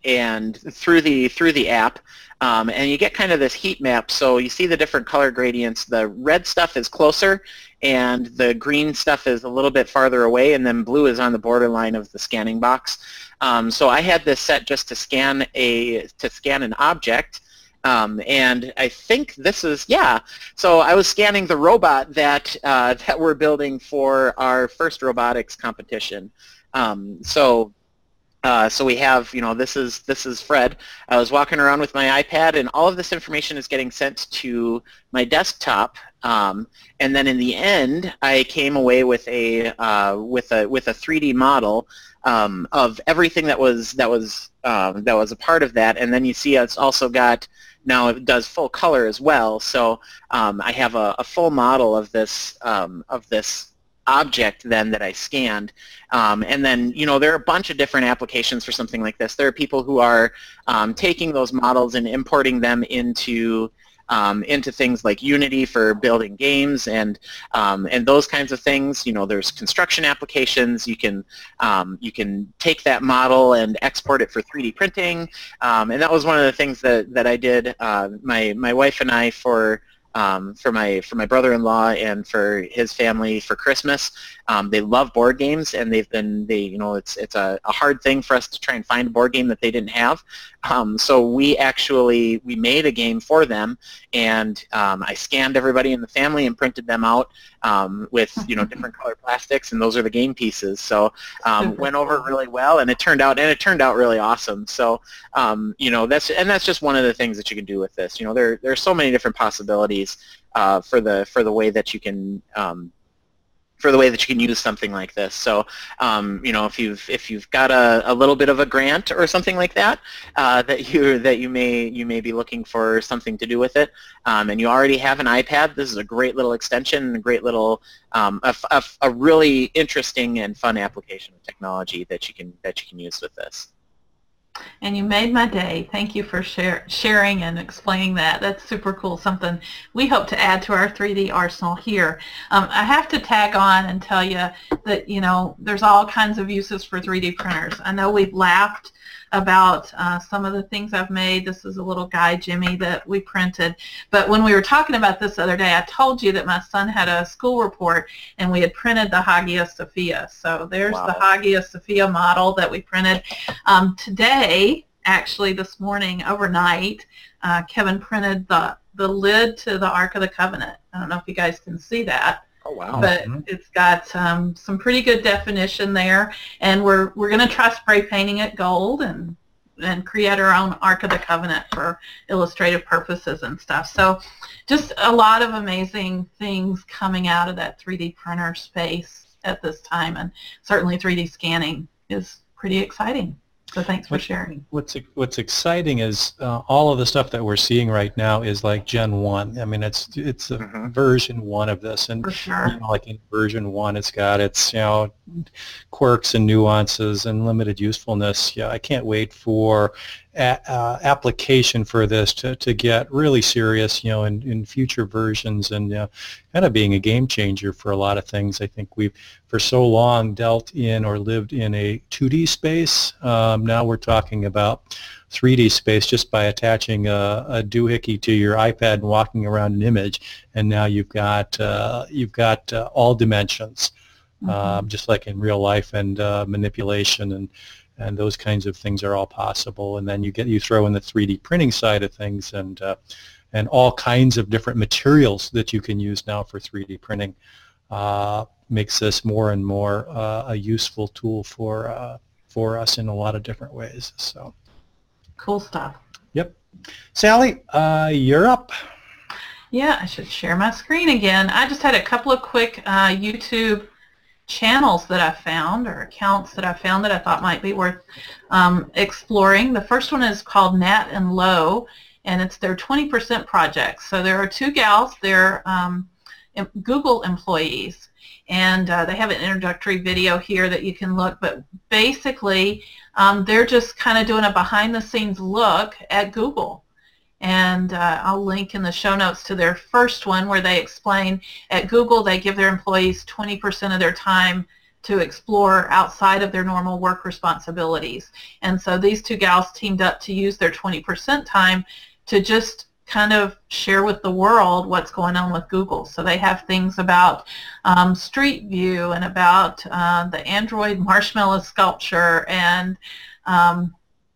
and through the through the app, um, and you get kind of this heat map. So you see the different color gradients. The red stuff is closer, and the green stuff is a little bit farther away, and then blue is on the borderline of the scanning box. Um, so I had this set just to scan a to scan an object. Um, and I think this is, yeah, so I was scanning the robot that, uh, that we're building for our first robotics competition. Um, so uh, so we have, you know, this is, this is Fred. I was walking around with my iPad, and all of this information is getting sent to my desktop. Um, and then in the end, I came away with a, uh, with a, with a three D model um, of everything that was, that was, um, that was a part of that. And then you see it's also got, now it does full color as well, so um, I have a, a full model of this um, of this object then that I scanned, um, and then you know there are a bunch of different applications for something like this. There are people who are um, taking those models and importing them into um, into things like Unity for building games and um, and those kinds of things. You know, there's construction applications. You can um, you can take that model and export it for three D printing, um, and that was one of the things that that I did. Uh, my my wife and I for. Um, for my for my brother-in-law and for his family for Christmas. Um, they love board games, and they've been they you know it's it's a, a hard thing for us to try and find a board game that they didn't have. Um, so we actually we made a game for them, and um, I scanned everybody in the family and printed them out um, with you know different color plastics, and those are the game pieces. So um, went over really well, and it turned out and it turned out really awesome. So um, you know that's and that's just one of the things that you can do with this. You know there there's so many different possibilities. Uh, for the for the way that you can um, for the way that you can use something like this. So um, you know if you've if you've got a, a little bit of a grant or something like that uh, that you that you may you may be looking for something to do with it, um, and you already have an iPad, this is a great little extension, a great little um, a, a, a really interesting and fun application of technology that you can that you can use with this. And you made my day. Thank you for share, sharing and explaining that. That's super cool, something we hope to add to our three D arsenal here. Um, I have to tag on and tell you that, you know, there's all kinds of uses for three D printers. I know we've laughed about uh, some of the things I've made. This is a little guy, Jimmy, that we printed. But when we were talking about this the other day, I told you that my son had a school report, and we had printed the Hagia Sophia. So there's wow. the Hagia Sophia model that we printed. Um, today, actually this morning, overnight, uh, Kevin printed the, the lid to the Ark of the Covenant. I don't know if you guys can see that. Oh, wow. But mm-hmm. it's got um, some pretty good definition there, and we're we're going to try spray painting it gold and and create our own Ark of the Covenant for illustrative purposes and stuff. So just a lot of amazing things coming out of that three D printer space at this time, and certainly three D scanning is pretty exciting. So thanks for what, sharing. What's what's exciting is uh, all of the stuff that we're seeing right now is like Gen one. I mean, it's it's a mm-hmm. version one of this, and for sure. you know, like in version one, it's got its you know quirks and nuances and limited usefulness. Yeah, I can't wait for a, uh, application for this to, to get really serious, you know, in, in future versions, and uh, kind of being a game changer for a lot of things. I think we've for so long dealt in or lived in a two D space. Um, now we're talking about three D space just by attaching a, a doohickey to your iPad and walking around an image, and now you've got uh, you've got uh, all dimensions, mm-hmm. um, just like in real life, and uh, manipulation and and those kinds of things are all possible. And then you get you throw in the three D printing side of things, and uh, and all kinds of different materials that you can use now for three D printing. Uh, makes this more and more uh, a useful tool for uh, for us in a lot of different ways. So cool stuff. Yep. Sally, uh, you're up. Yeah, I should share my screen again. I just had a couple of quick uh, YouTube channels that I found, or accounts that I found that I thought might be worth um, exploring. The first one is called Nat and Low, and it's their twenty percent project. So there are two gals, they're um, Google employees, and uh, they have an introductory video here that you can look, but basically um, they're just kind of doing a behind-the-scenes look at Google. And uh, I'll link in the show notes to their first one, where they explain at Google they give their employees twenty percent of their time to explore outside of their normal work responsibilities. And so these two gals teamed up to use their twenty percent time to just kind of share with the world what's going on with Google. So they have things about um, Street View and about uh, the Android marshmallow sculpture and um,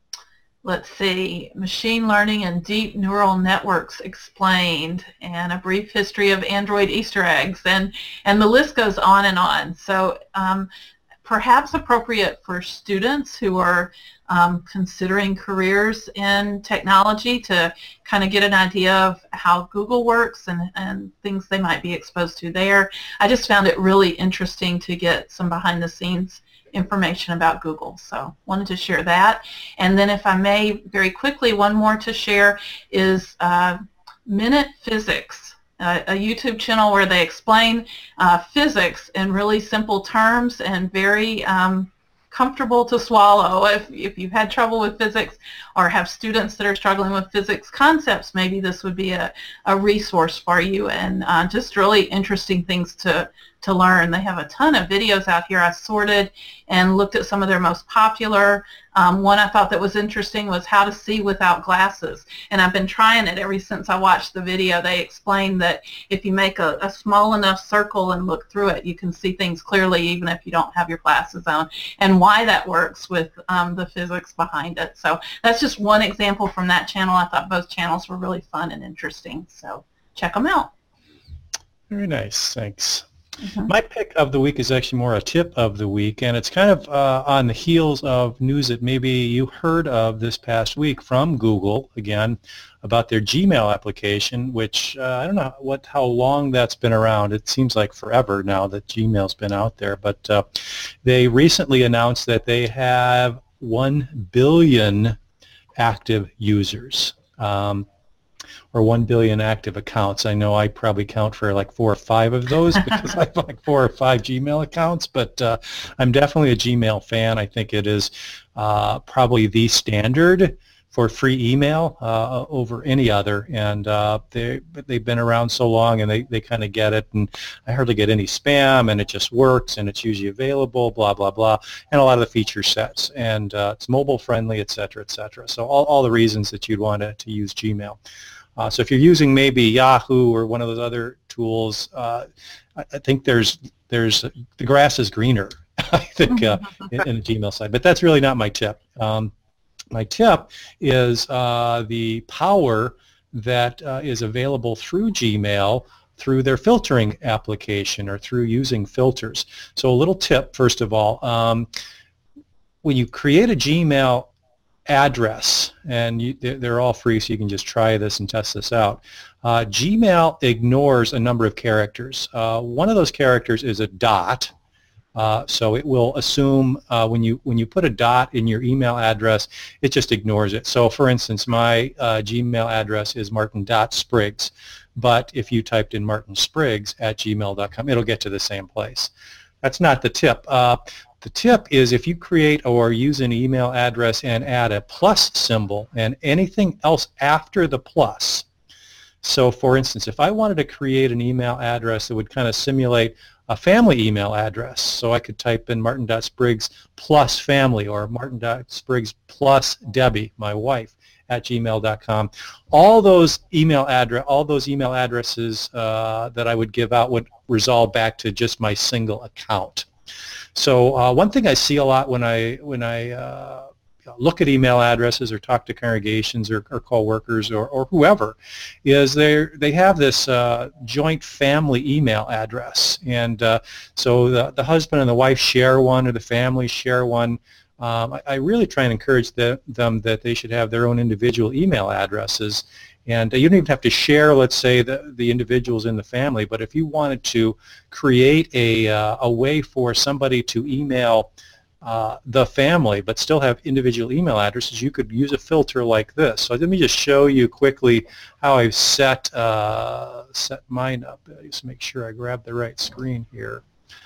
let's see, machine learning and deep neural networks explained, and a brief history of Android Easter eggs, and, and the list goes on and on. So um, perhaps appropriate for students who are um, considering careers in technology to kind of get an idea of how Google works and, and things they might be exposed to there. I just found it really interesting to get some behind the scenes information about Google, so wanted to share that. And then if I may very quickly, one more to share is uh, Minute Physics, uh, a YouTube channel where they explain uh, physics in really simple terms and very um, comfortable to swallow. If, if you've had trouble with physics or have students that are struggling with physics concepts, maybe this would be a, a resource for you, and uh, just really interesting things to to learn. They have a ton of videos out here. I sorted and looked at some of their most popular. Um, one I thought that was interesting was how to see without glasses, and I've been trying it ever since I watched the video. They explained that if you make a, a small enough circle and look through it, you can see things clearly even if you don't have your glasses on, and why that works with um, the physics behind it. So that's just one example from that channel. I thought both channels were really fun and interesting, so check them out. Very nice, thanks. Mm-hmm. My pick of the week is actually more a tip of the week, and it's kind of uh, on the heels of news that maybe you heard of this past week from Google, again, about their Gmail application, which uh, I don't know what how long that's been around. It seems like forever now that Gmail's been out there, but uh, they recently announced that they have one billion active users. Um, or one billion active accounts. I know I probably count for like four or five of those because I have like four or five Gmail accounts, but uh, I'm definitely a Gmail fan. I think it is uh, probably the standard for free email uh, over any other, and uh, they, they've been around so long, and they, they kind of get it, and I hardly get any spam, and it just works, and it's usually available, blah, blah, blah, and a lot of the feature sets, and uh, it's mobile friendly, et cetera, et cetera. So all, all the reasons that you'd want to, to use Gmail. Uh, so if you're using maybe Yahoo or one of those other tools, uh, I, I think there's there's the grass is greener, I think, uh, in, in the Gmail side. But that's really not my tip. Um, my tip is uh, the power that uh, is available through Gmail through their filtering application or through using filters. So a little tip, first of all, um, when you create a Gmail address, and you, they're all free, so you can just try this and test this out. Uh, Gmail ignores a number of characters. Uh, one of those characters is a dot, uh, so it will assume uh, when you when you put a dot in your email address, it just ignores it. So, for instance, my uh, Gmail address is martin dot spriggs, but if you typed in martin spriggs at gmail dot com, it'll get to the same place. That's not the tip. Uh, The tip is if you create or use an email address and add a plus symbol and anything else after the plus. So for instance, if I wanted to create an email address that would kind of simulate a family email address, so I could type in martin dot spriggs plus family or martin dot spriggs plus Debbie, my wife, at gmail dot com. All those email address, all those email addresses uh, that I would give out would resolve back to just my single account. So uh, one thing I see a lot when I when I uh, look at email addresses or talk to congregations or, or co-workers or, or whoever is they they have this uh, joint family email address, and uh, so the, the husband and the wife share one or the family share one. Um, I, I really try and encourage the, them that they should have their own individual email addresses. And you don't even have to share, let's say, the, the individuals in the family, but if you wanted to create a, uh, a way for somebody to email uh, the family but still have individual email addresses, you could use a filter like this. So let me just show you quickly how I've set, uh, set mine up. Just make sure I grab the right screen here.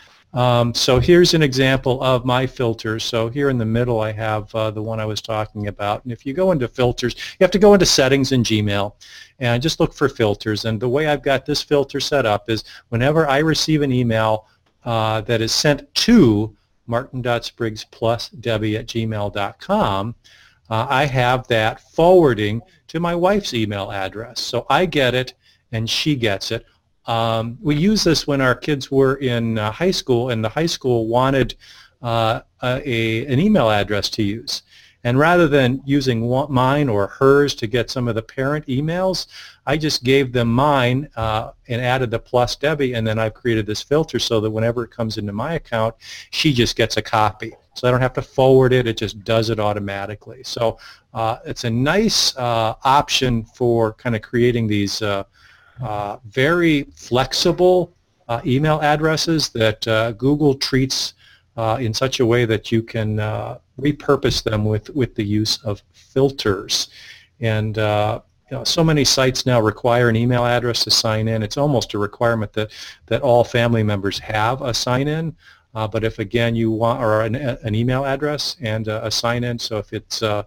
Um, so here's an example of my filters. So here in the middle I have uh, the one I was talking about. And if you go into filters, you have to go into settings in Gmail and just look for filters. And the way I've got this filter set up is whenever I receive an email uh, that is sent to martin dot spriggs plus debbie at gmail dot com, uh, I have that forwarding to my wife's email address. So I get it and she gets it. Um, we use this when our kids were in uh, high school, and the high school wanted uh, a, an email address to use. And rather than using one, mine or hers to get some of the parent emails, I just gave them mine uh, and added the plus Debbie, and then I've created this filter so that whenever it comes into my account, she just gets a copy. So I don't have to forward it, it just does it automatically. So uh, it's a nice uh, option for kind of creating these uh, uh, very flexible uh, email addresses that uh, Google treats uh, in such a way that you can uh, repurpose them with, with the use of filters. And uh, you know, so many sites now require an email address to sign in. It's almost a requirement that, that all family members have a sign-in. Uh, but if, again, you want or an, an email address and a, a sign-in, so if it's uh,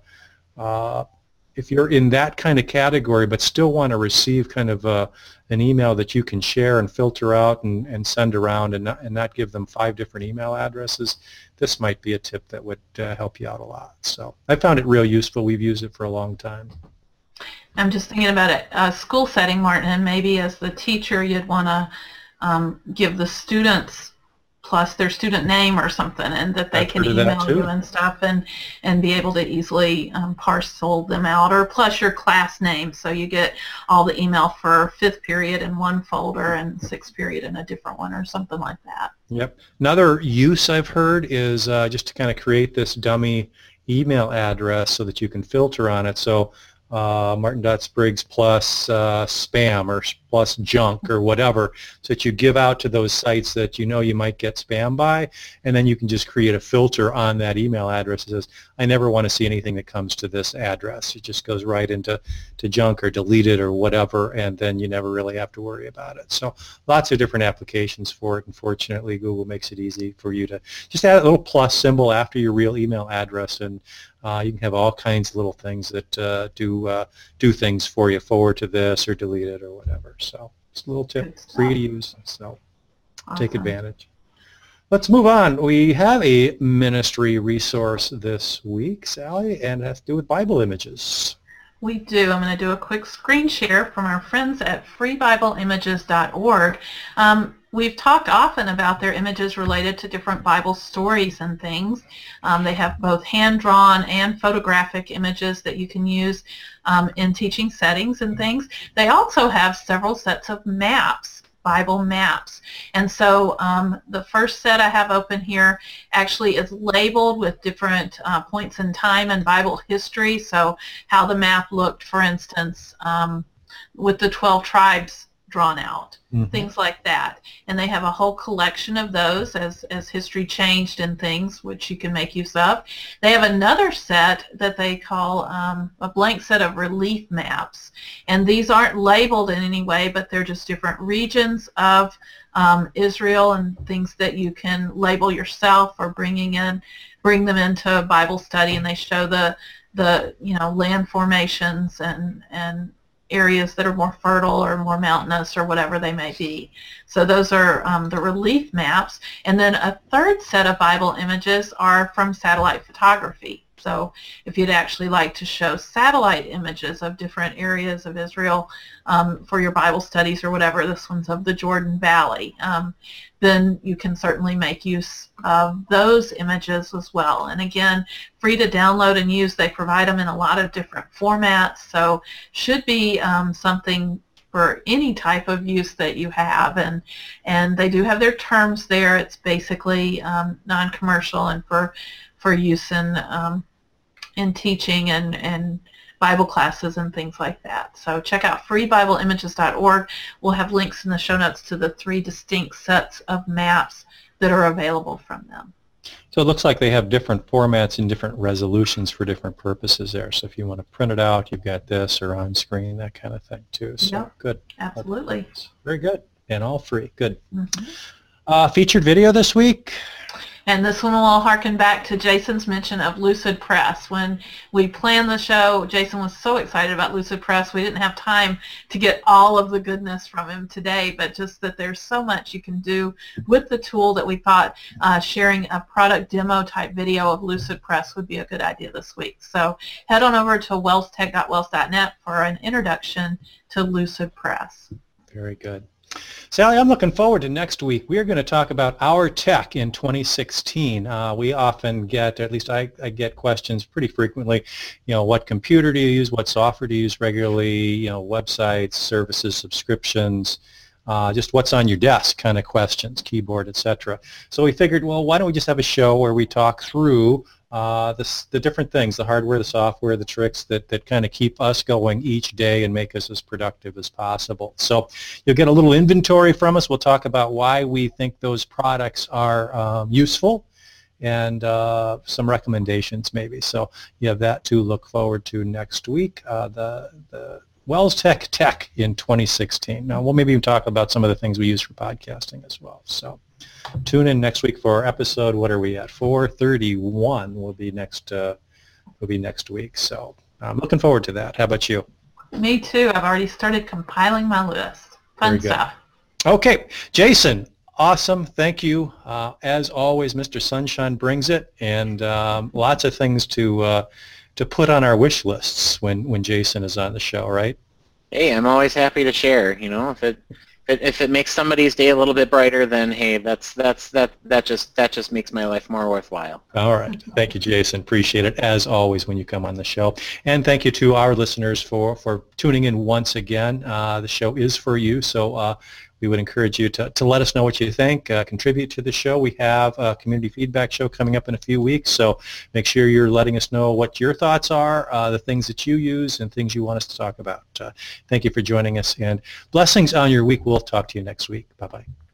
uh, if you're in that kind of category but still want to receive kind of a, an email that you can share and filter out and, and send around and not, and not give them five different email addresses, this might be a tip that would uh, help you out a lot. So I found it real useful. We've used it for a long time. I'm just thinking about a, a school setting, Martin, and maybe as the teacher you'd want to um, give the students plus their student name or something, and that they I've can heard of that email too. you and stuff, and and be able to easily um, parcel them out, or plus your class name, so you get all the email for fifth period in one folder and sixth period in a different one, or something like that. Yep. Another use I've heard is uh, just to kind of create this dummy email address so that you can filter on it. So uh, martin dot spriggs plus uh, spam or plus junk or whatever, so that you give out to those sites that you know you might get spam by, and then you can just create a filter on that email address that says, I never want to see anything that comes to this address. It just goes right into to junk or deleted or whatever, and then you never really have to worry about it. So lots of different applications for it. Unfortunately, Google makes it easy for you to just add a little plus symbol after your real email address, and uh, you can have all kinds of little things that uh, do uh, do things for you, forward to this or delete it or whatever. So it's a little tip, free to use, so Awesome. Take advantage. Let's move on. We have a ministry resource this week, Sally, and it has to do with Bible images. We do. I'm going to do a quick screen share from our friends at free bible images dot org. Um, we've talked often about their images related to different Bible stories and things. Um, they have both hand-drawn and photographic images that you can use um, in teaching settings and things. They also have several sets of maps, Bible maps. And so um, the first set I have open here actually is labeled with different uh, points in time and Bible history, so how the map looked, for instance, um, with the twelve tribes drawn out, mm-hmm. things like that. And they have a whole collection of those as, as history changed and things, which you can make use of. They have another set that they call um, a blank set of relief maps. And these aren't labeled in any way, but they're just different regions of um, Israel and things that you can label yourself or bringing in, bring them into Bible study, and they show the, the you know, land formations and, and areas that are more fertile or more mountainous or whatever they may be. So those are um, the relief maps. And then a third set of Bible images are from satellite photography. So if you'd actually like to show satellite images of different areas of Israel um, for your Bible studies or whatever, this one's of the Jordan Valley, um, then you can certainly make use of those images as well. And again, free to download and use. They provide them in a lot of different formats, so should be um, something for any type of use that you have. And and they do have their terms there. It's basically um, non-commercial and for for use in um, in teaching and, and Bible classes and things like that. So check out free bible images dot org. We'll have links in the show notes to the three distinct sets of maps that are available from them. So it looks like they have different formats and different resolutions for different purposes there. So if you want to print it out, you've got this, or on screen, that kind of thing too. So yep, good. Absolutely. Very good. And all free. Good. Mm-hmm. Uh, featured video this week? And this one will all harken back to Jason's mention of Lucid Press. When we planned the show, Jason was so excited about Lucid Press. We didn't have time to get all of the goodness from him today, but just that there's so much you can do with the tool that we thought uh, sharing a product demo type video of Lucid Press would be a good idea this week. So head on over to wells tech dot wells dot net for an introduction to Lucid Press. Very good. Sally, I'm looking forward to next week. We are going to talk about our tech in twenty sixteen. Uh, we often get, at least I, I get questions pretty frequently, you know, what computer do you use, what software do you use regularly, you know, websites, services, subscriptions, uh, just what's on your desk kind of questions, keyboard, et cetera. So we figured, well, why don't we just have a show where we talk through Uh, the, the different things, the hardware, the software, the tricks that, that kind of keep us going each day and make us as productive as possible. So you'll get a little inventory from us. We'll talk about why we think those products are um, useful and uh, some recommendations maybe. So you have that to look forward to next week, uh, the, the Wells Tech Tech in twenty sixteen. Now we'll maybe even talk about some of the things we use for podcasting as well. So tune in next week for our episode. What are we at? four thirty-one will be next. Uh, will be next week. So I'm looking forward to that. How about you? Me too. I've already started compiling my list. Fun stuff. Okay, Jason. Awesome. Thank you. Uh, as always, Mister Sunshine brings it, and um, lots of things to uh, to put on our wish lists when when Jason is on the show. Right? Hey, I'm always happy to share. You know, if it if it makes somebody's day a little bit brighter, then hey, that's that's that that just that just makes my life more worthwhile. All right. Thank you, Jason. Appreciate it as always when you come on the show. And thank you to our listeners for for tuning in once again. Uh, the show is for you, so uh, we would encourage you to, to let us know what you think, uh, contribute to the show. We have a community feedback show coming up in a few weeks, so make sure you're letting us know what your thoughts are, uh, the things that you use, and things you want us to talk about. Uh, thank you for joining us, and blessings on your week. We'll talk to you next week. Bye-bye.